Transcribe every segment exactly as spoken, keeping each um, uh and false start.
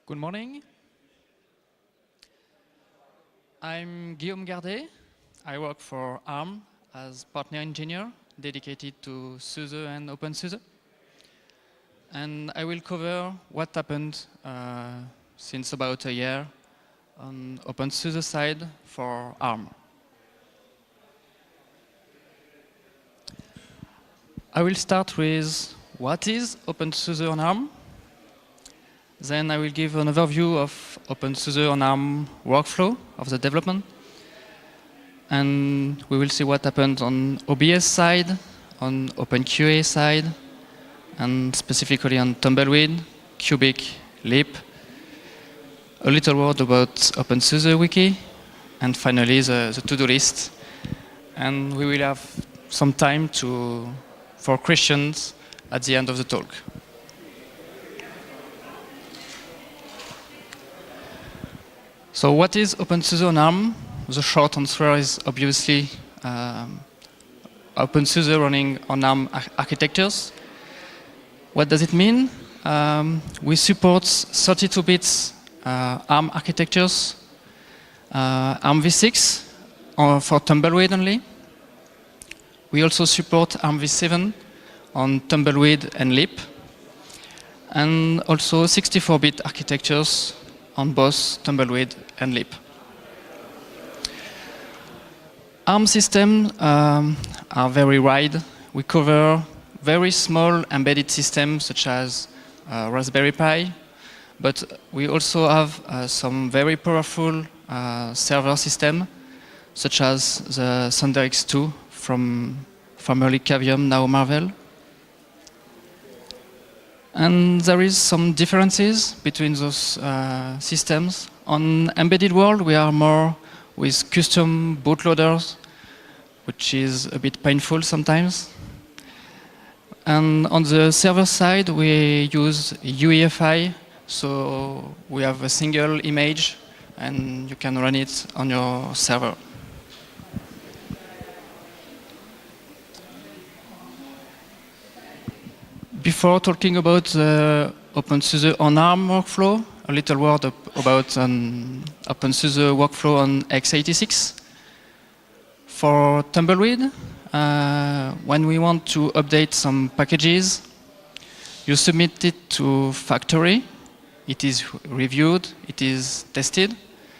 Good morning. I'm Guillaume Gardet. I work for ARM as partner engineer dedicated to SUSE and OpenSUSE. And I will cover what happened uh, since about a year on OpenSUSE side for ARM. I will start with what is OpenSUSE on ARM. Then I will give an overview of OpenSUSE on ARM workflow of the development. And we will see what happened on O B S side, on OpenQA side, and specifically on Tumbleweed, Cubic, Leap. A little word about OpenSUSE wiki, and finally the, the to-do list. And we will have some time to, for questions at the end of the talk. So what is OpenSUSE on ARM? The short answer is obviously um, OpenSUSE running on ARM ar architectures. What does it mean? Um, we support thirty-two bit uh, ARM architectures, uh, ARM v six uh, for Tumbleweed only. We also support ARM v seven on Tumbleweed and Leap, and also sixty-four bit architectures on both Tumbleweed and Leap. ARM systems um, are very wide. We cover very small embedded systems such as uh, Raspberry Pi, but we also have uh, some very powerful uh, server systems such as the ThunderX two from formerly Cavium, now Marvell. And there is some differences between those uh, systems. On embedded world, we are more with custom bootloaders, which is a bit painful sometimes. And on the server side, we use U E F I, so we have a single image, and you can run it on your server. Before talking about the OpenSUSE on ARM workflow, a little word about an OpenSUSE workflow on x eighty-six. For Tumbleweed, uh, when we want to update some packages, you submit it to factory. It is reviewed, it is tested.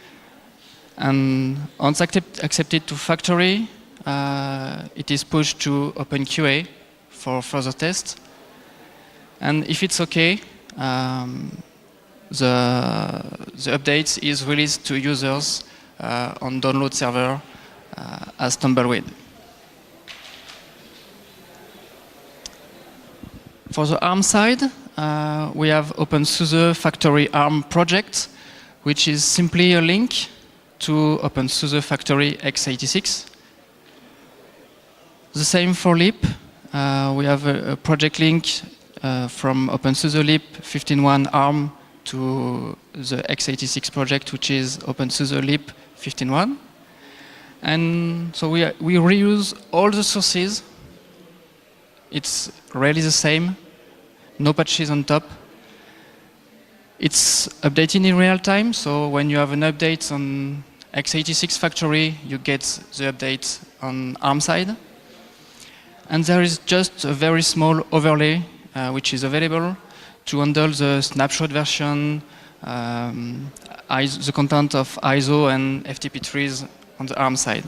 And once accept, accepted to factory, uh, it is pushed to OpenQA for further tests. And if it's okay, um, the, the update is released to users uh, on download server uh, as Tumbleweed. For the ARM side, uh, we have OpenSUSE Factory ARM project, which is simply a link to OpenSUSE Factory x eighty-six. The same for Leap. Uh, we have a, a project link Uh, from OpenSUSE Leap fifteen point one ARM to the x eighty-six project, which is OpenSUSE Leap fifteen point one. And so we, we reuse all the sources. It's really the same, no patches on top. It's updated in real time, so when you have an update on x eighty-six factory, you get the update on ARM side. And there is just a very small overlay Uh, which is available to handle the snapshot version, um, I S O, the content of I S O and F T P trees on the ARM side.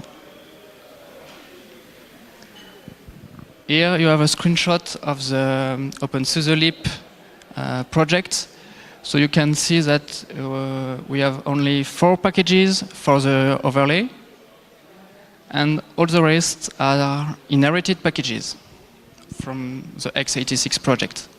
Here you have a screenshot of the um, OpenSUSE Leap uh, project. So you can see that uh, we have only four packages for the overlay, and all the rest are inherited packages from the x eighty-six project.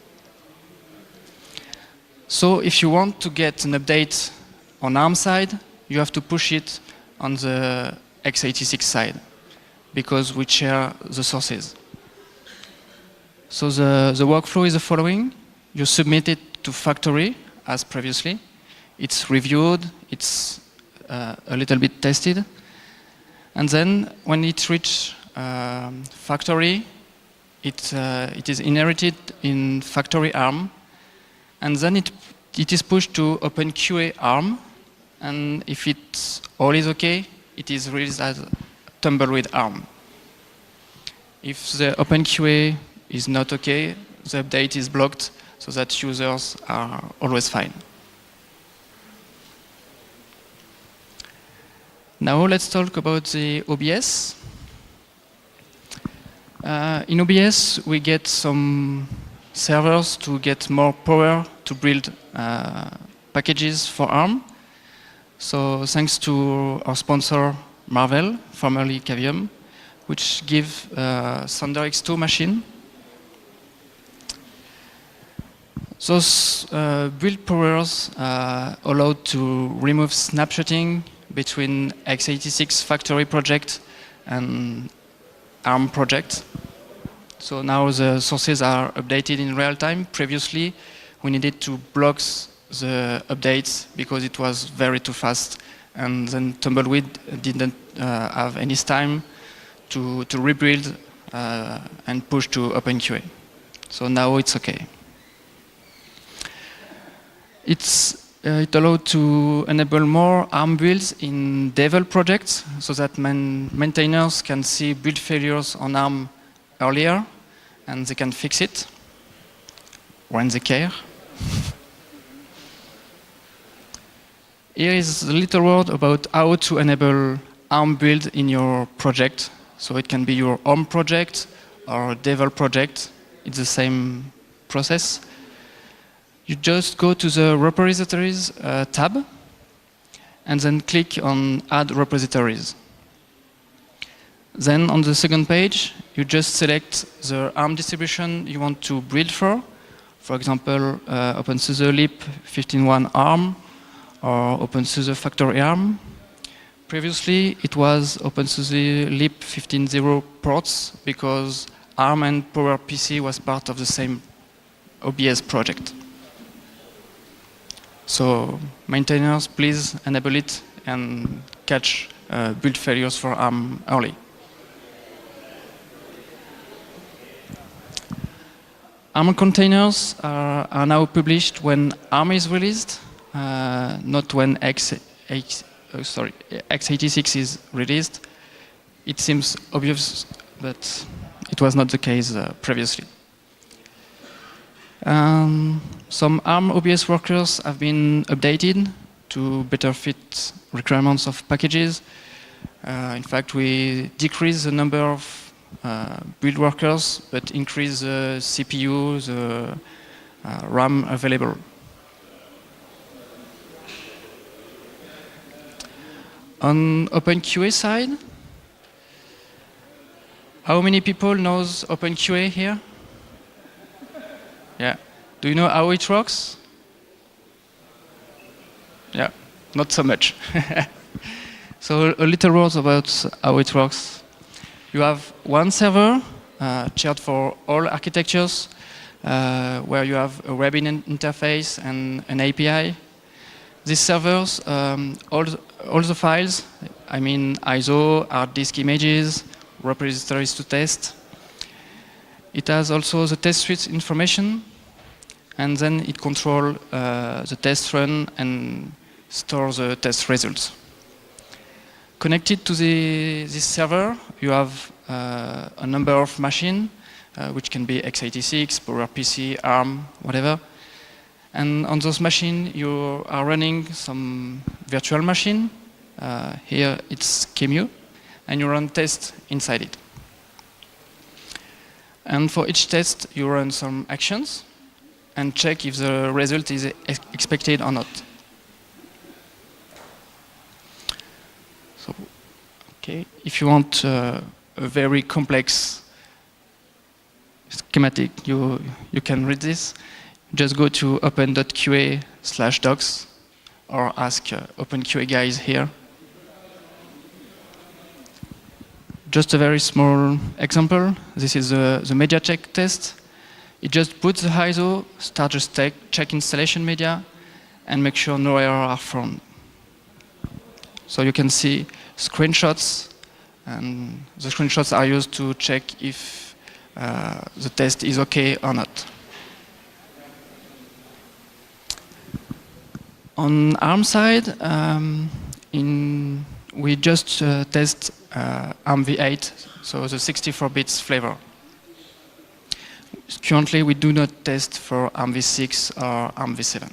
So if you want to get an update on ARM side, you have to push it on the x eighty-six side, because we share the sources. So the, the workflow is the following. You submit it to factory, as previously. It's reviewed, it's uh, a little bit tested. And then when it reaches um, factory, It, uh, it is inherited in factory ARM, and then it it is pushed to OpenQA ARM, and if it's all is okay, it is released as Tumbleweed ARM. If the OpenQA is not okay, the update is blocked so that users are always fine. Now let's talk about the O B S. Uh, in O B S, we get some servers to get more power to build uh, packages for ARM. So thanks to our sponsor Marvell, formerly Cavium, which give uh, Thunder X two machine. Those uh, build powers uh, allowed to remove snapshotting between x eighty-six factory project and ARM project. So now the sources are updated in real time. Previously, we needed to block the updates because it was very too fast, and then Tumbleweed didn't uh, have any time to, to rebuild uh, and push to OpenQA. So now it's okay. It's Uh, it allowed to enable more ARM builds in devel projects so that man maintainers can see build failures on ARM earlier and they can fix it when they care. Here is a little word about how to enable ARM build in your project. So it can be your home project or devel project. It's the same process. You just go to the repositories uh, tab and then click on add repositories. Then on the second page, you just select the ARM distribution you want to build for. For example, uh, OpenSUSE Leap fifteen point one ARM or OpenSUSE Factory ARM. Previously, it was OpenSUSE Leap fifteen point zero ports because ARM and PowerPC was part of the same O B S project. So maintainers, please enable it and catch uh, build failures for ARM early. ARM containers are, are now published when ARM is released, uh, not when X, X, oh, sorry, x eighty-six is released. It seems obvious, but it was not the case uh, previously. Um, some ARM O B S workers have been updated to better fit requirements of packages. Uh, in fact, we decrease the number of uh, build workers, but increase the C P U, the uh, RAM available. On OpenQA side, how many people knows OpenQA here? Yeah. Do you know how it works? Yeah, not so much. So a little word about how it works. You have one server uh, shared for all architectures uh, where you have a web in interface and an A P I. These servers, um, all, the, all the files, I mean I S O, hard disk images, repositories to test. It has also the test suite information, and then it controls uh, the test run and stores the test results. Connected to the, this server, you have uh, a number of machines, uh, which can be x eighty-six, PowerPC, ARM, whatever. And on those machines, you are running some virtual machine. Uh, here it's QEMU, and you run tests inside it. And for each test, you run some actions and check if the result is ex expected or not. So, okay, if you want uh, a very complex schematic, you, you can read this. Just go to open.qa slash docs or ask uh, OpenQA guys here. Just a very small example. This is uh, the media check test. It just puts the I S O, start just check, check installation media, and make sure no errors are found. So you can see screenshots, and the screenshots are used to check if uh, the test is okay or not. On ARM side, um, in, we just uh, test uh, ARM v eight, so the sixty-four bits flavor. Currently, we do not test for ARM v six or ARM v seven.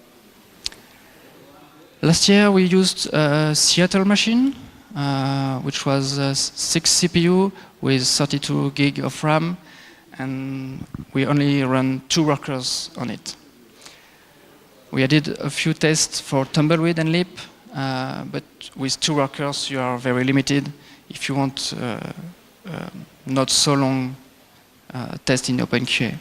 Last year, we used a Seattle machine, uh, which was a six C P U with thirty-two gig of RAM, and we only run two workers on it. We added a few tests for Tumbleweed and Leap, uh, but with two workers, you are very limited if you want uh, uh, not so long uh, test in OpenQA.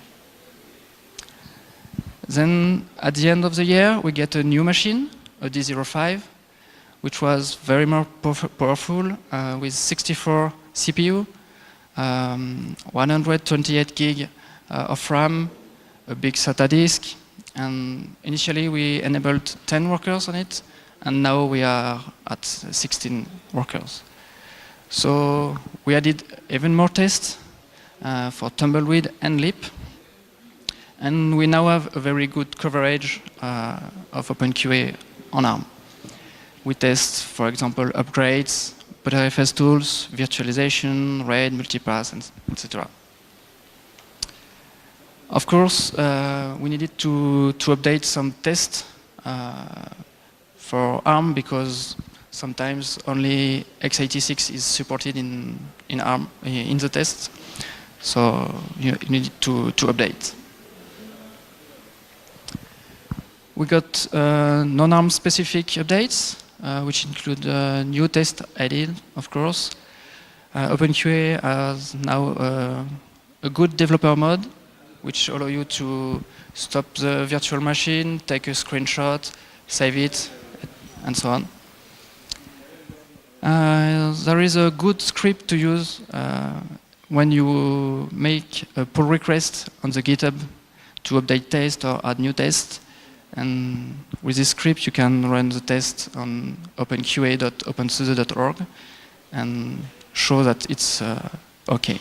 Then, at the end of the year, we get a new machine, a D zero five, which was very more powerful uh, with sixty-four C P U, um, one hundred twenty-eight gig uh, of RAM, a big SATA disk, and initially we enabled ten workers on it, and now we are at sixteen workers. So we added even more tests uh, for Tumbleweed and Leap, and we now have a very good coverage uh, of OpenQA on ARM. We test, for example, upgrades, ButterFS tools, virtualization, RAID, multipass, et cetera. Of course, uh, we needed to, to update some tests uh, for ARM because sometimes only x eighty-six is supported in, in ARM, in the tests. So you, you need to, to update. We got uh, non-ARM specific updates, uh, which include uh, new tests added, of course. Uh, OpenQA has now uh, a good developer mode, which allow you to stop the virtual machine, take a screenshot, save it, and so on. Uh, there is a good script to use uh, when you make a pull request on the GitHub to update test or add new tests. And with this script, you can run the test on openqa dot opensuse dot org and show that it's uh, OK.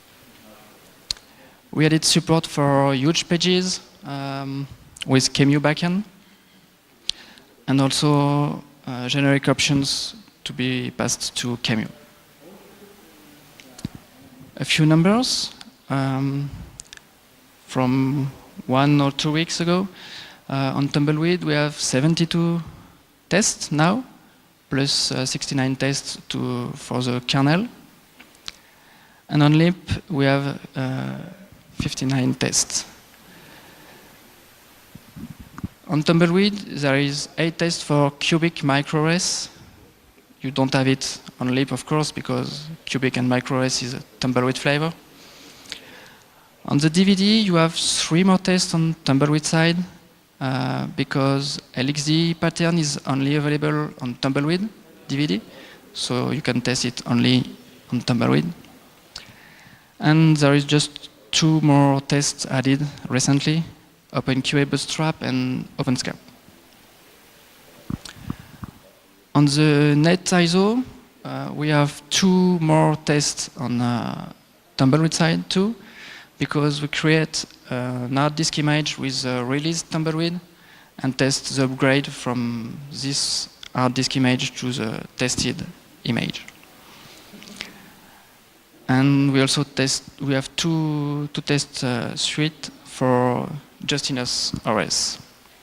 We added support for huge pages um, with QEMU backend, and also uh, generic options to be passed to QEMU. A few numbers um, from one or two weeks ago. Uh, on Tumbleweed, we have seventy-two tests now, plus uh, sixty-nine tests to, for the kernel. And on Leap, we have uh, fifty-nine tests. On Tumbleweed, there is eight tests for Cubic MicroOS. You don't have it on Leap, of course, because Cubic and MicroOS is a Tumbleweed flavor. On the D V D, you have three more tests on Tumbleweed side, uh, because L X D pattern is only available on Tumbleweed D V D, so you can test it only on Tumbleweed. And there is just two more tests added recently, OpenQA Bootstrap and OpenSCAP. On the net I S O, uh, we have two more tests on uh, Tumbleweed side too, because we create uh, an hard disk image with a released Tumbleweed and test the upgrade from this hard disk image to the tested image. And we also test, we have two, two test uh, suite for Justinus O S.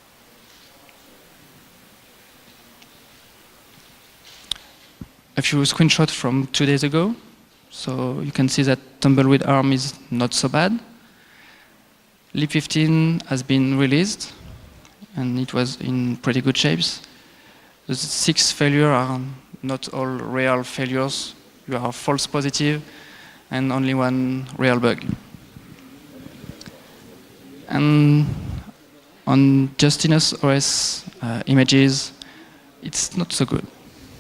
A few screenshots from two days ago. So you can see that Tumbleweed ARM is not so bad. Leap fifteen has been released, and it was in pretty good shapes. The six failures are not all real failures. You are false positive, and only one real bug. And on Justinus O S uh, images, it's not so good.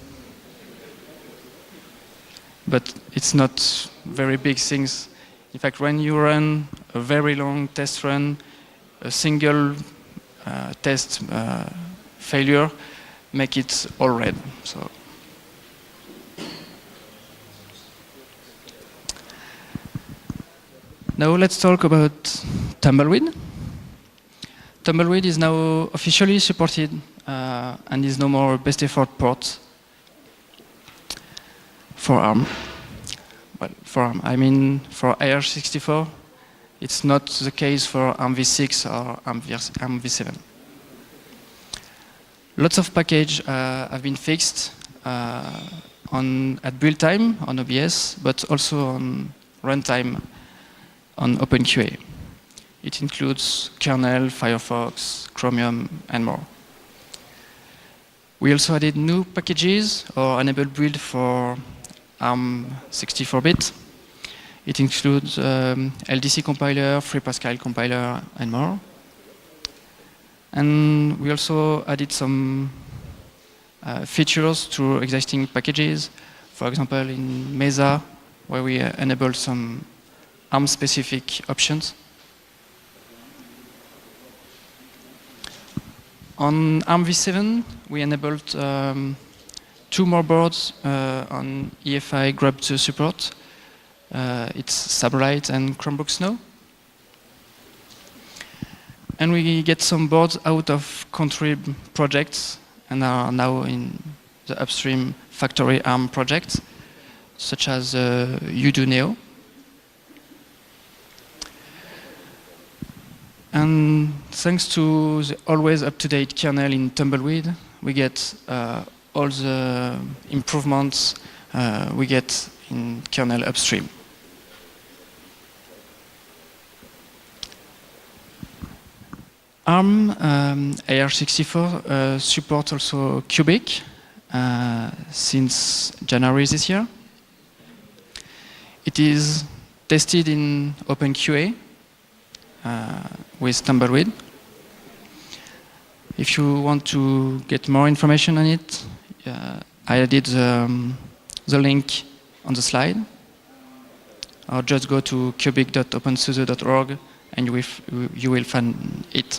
But it's not very big things. In fact, when you run a very long test run, a single uh, test uh, failure make it all red. So. Now let's talk about Tumbleweed. Tumbleweed is now officially supported uh, and is no more best effort port for ARM. Well, for ARM, I mean for A R sixty-four, it's not the case for ARM v six or ARM v seven. Lots of packages uh, have been fixed uh, on at build time on O B S, but also on runtime on OpenQA. It includes kernel, Firefox, Chromium, and more. We also added new packages or enabled build for ARM sixty-four bit. It includes um, L D C compiler, FreePascal compiler, and more. And we also added some uh, features to existing packages. For example, in Mesa, where we uh, enabled some ARM-specific options. On ARM v seven, we enabled um, two more boards uh, on E F I Grub two support. Uh, it's Saberlight and Chromebook Snow. And we get some boards out of Contrib projects and are now in the upstream factory ARM project, such as uh, Udo Neo. And thanks to the always up-to-date kernel in Tumbleweed, we get uh, all the improvements uh, we get in kernel upstream. ARM um, A R sixty-four uh, supports also Cubic uh, since January this year. It is tested in OpenQA uh, with Tumbleweed. If you want to get more information on it, uh, I added um, the link on the slide. Or just go to cubic dot opensuse dot org and you will, you will find it.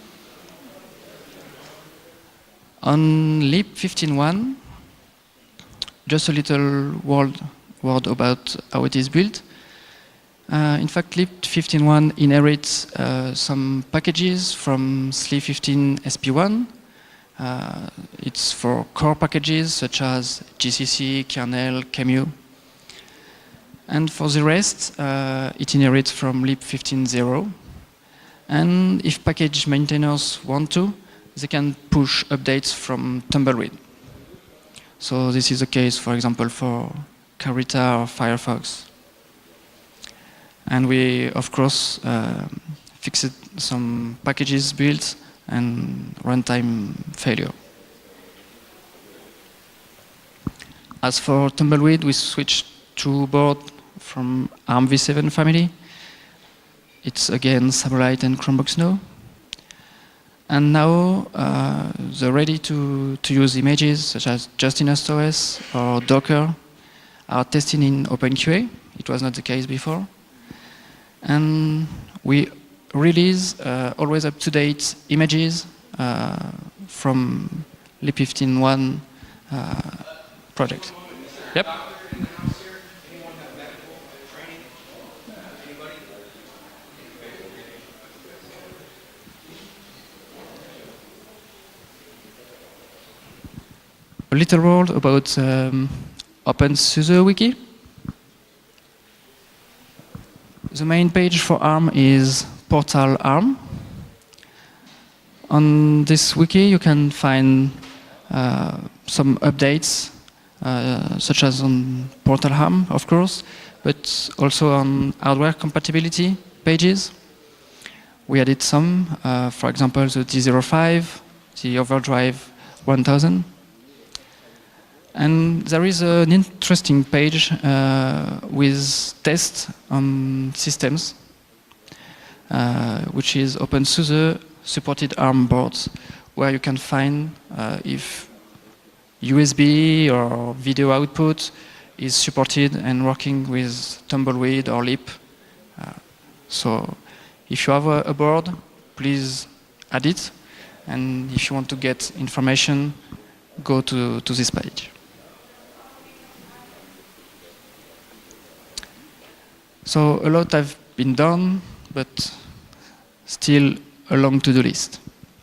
On lib fifteen point one, just a little word, word about how it is built. Uh, in fact, lib fifteen point one inherits uh, some packages from S L I fifteen S P one. Uh, it's for core packages such as G C C, kernel, Qemu. And for the rest, uh, it inherits from lib fifteen point zero. And if package maintainers want to, they can push updates from Tumbleweed. So this is the case, for example, for Carita or Firefox. And we, of course, uh, fixed some packages built and runtime failure. As for Tumbleweed, we switched to board from ARM v seven family. It's again Saberlight and Chromebook Snow. And now uh, the ready to, to use images such as JustinHostOS or Docker are tested in OpenQA. It was not the case before. And we release uh, always up-to-date images uh, from lib fifteen point one uh, project. Yep. A little word about um, OpenSUSE wiki. The main page for ARM is Portal ARM. On this wiki, you can find uh, some updates, uh, such as on Portal ARM, of course, but also on hardware compatibility pages. We added some, uh, for example, the D zero five, the Overdrive one thousand. And there is an interesting page uh, with tests on systems, uh, which is OpenSUSE supported ARM boards, where you can find uh, if U S B or video output is supported and working with Tumbleweed or Leap. Uh, so if you have a, a board, please add it. And if you want to get information, go to, to this page. So a lot have been done, but still a long to-do list.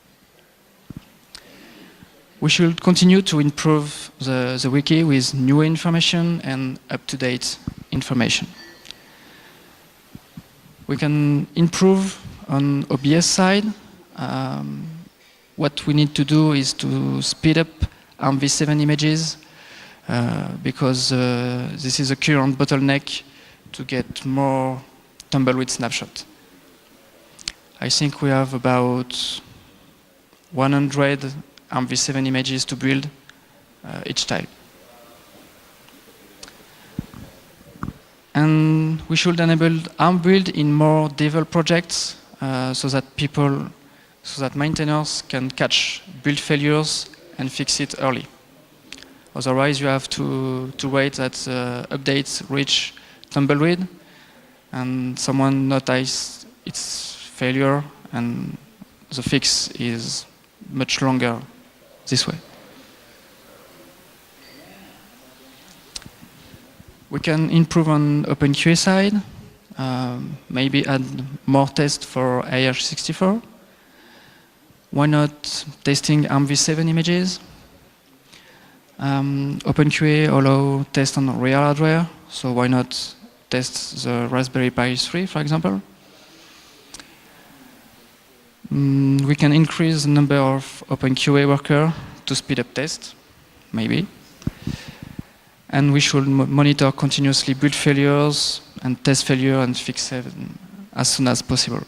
We should continue to improve the, the wiki with new information and up-to-date information. We can improve on O B S side. Um, what we need to do is to speed up ARM v seven images uh, because uh, this is a current bottleneck to get more tumbleweed snapshot. I think we have about one hundred ARM v seven images to build uh, each time. And we should enable ARM build in more devel projects uh, so that people, so that maintainers can catch build failures and fix it early. Otherwise, you have to, to wait that uh, updates reach tumbleweed and someone notices its failure and the fix is much longer this way. We can improve on OpenQA side, um, maybe add more tests for A R sixty-four. Why not testing ARM v seven images? Um, OpenQA allow test on real hardware, so why not test the Raspberry Pi three, for example? Mm, we can increase the number of OpenQA workers to speed up tests, maybe. And we should mo monitor continuously build failures and test failure and fix them as soon as possible.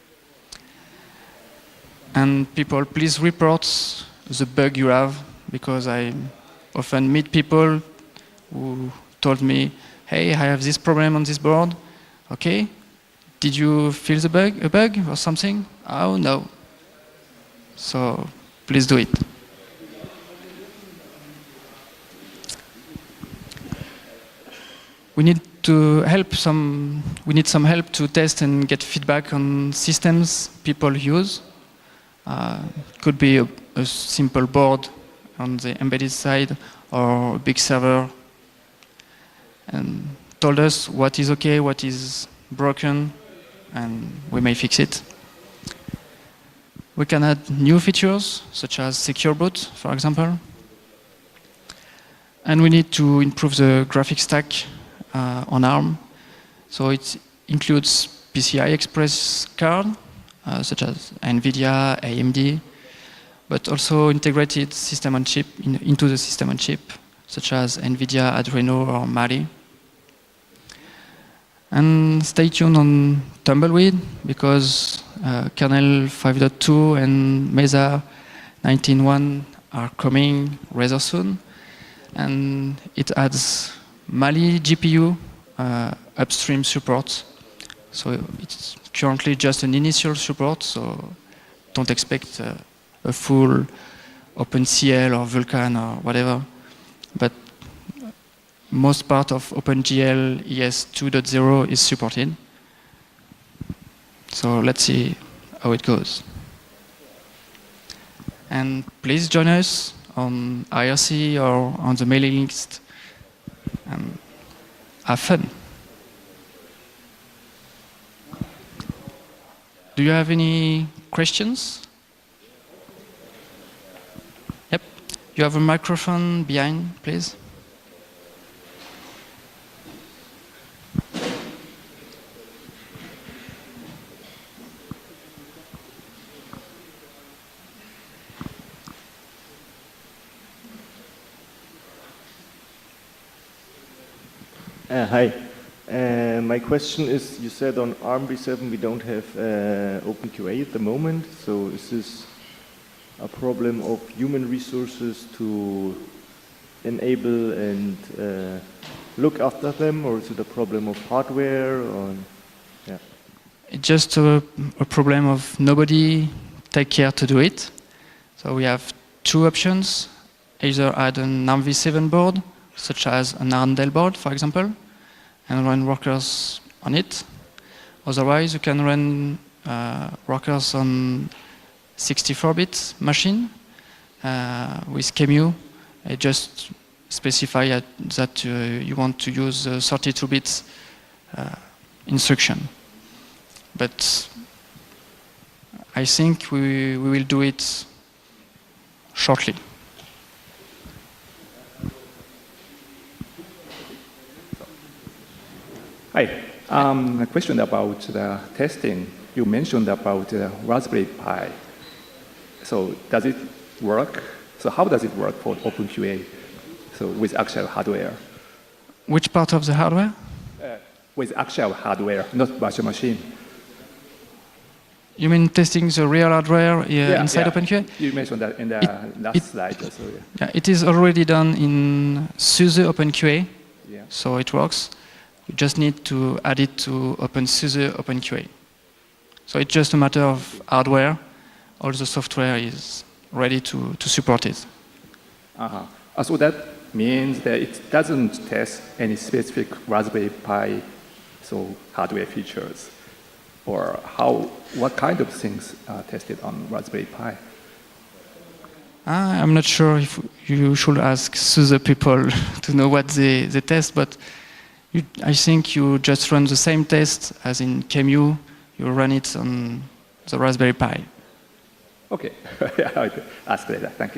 And people, please report the bug you have, because I often meet people who told me, hey, I have this problem on this board. Okay, did you feel the bug, a bug or something? Oh, no. So please do it. We need to help some, we need some help to test and get feedback on systems people use. Uh, could be a, a simple board on the embedded side or a big server, and told us what is okay, what is broken, and we may fix it. We can add new features, such as secure boot, for example. And we need to improve the graphic stack uh, on ARM. So it includes P C I Express card, uh, such as NVIDIA, A M D, but also integrated system on chip in, into the system on chip, such as NVIDIA, Adreno, or Mali. And stay tuned on Tumbleweed, because uh, kernel five point two and Mesa nineteen point one are coming rather soon. And it adds Mali G P U uh, upstream support. So it's currently just an initial support, so don't expect uh, a full OpenCL or Vulkan or whatever. But most part of OpenGL E S two point zero is supported. So let's see how it goes. And please join us on I R C or on the mailing list and have fun. Do you have any questions? Yep. You have a microphone behind, please. Uh, hi. Uh, my question is, you said on ARM v seven we don't have uh, OpenQA at the moment, so is this a problem of human resources to enable and uh, look after them, or is it a problem of hardware? Or, yeah. It's just a, a problem of nobody take care to do it. So we have two options: either add an ARM v seven board, such as an Arndale board, for example, and run workers on it. Otherwise, you can run uh, workers on sixty-four bit machine uh, with Q E M U. I just specify uh, that uh, you want to use uh, thirty-two bit uh, instruction. But I think we, we will do it shortly. Hi. Um, a question about the testing. You mentioned about uh, Raspberry Pi. So does it work? So how does it work for OpenQA? So with actual hardware? Which part of the hardware? Uh, with actual hardware, not virtual machine. You mean testing the real hardware uh, inside OpenQA? You mentioned that in the It- last it- slide. So yeah. Yeah, it is already done in SUSE OpenQA, Yeah. so it works. You just need to add it to OpenSUSE OpenQA. So it's just a matter of hardware. All the software is ready to, to support it. Uh-huh. Uh, so that means that it doesn't test any specific Raspberry Pi so hardware features, or how, what kind of things are tested on Raspberry Pi? Ah, I'm not sure if you should ask SUSE people to know what they, they test, but you, I think you just run the same test as in Q E M U. You run it on the Raspberry Pi. Okay, I'll ask later. Thank you.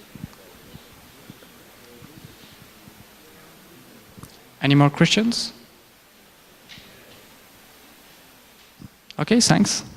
Any more questions? Okay, thanks.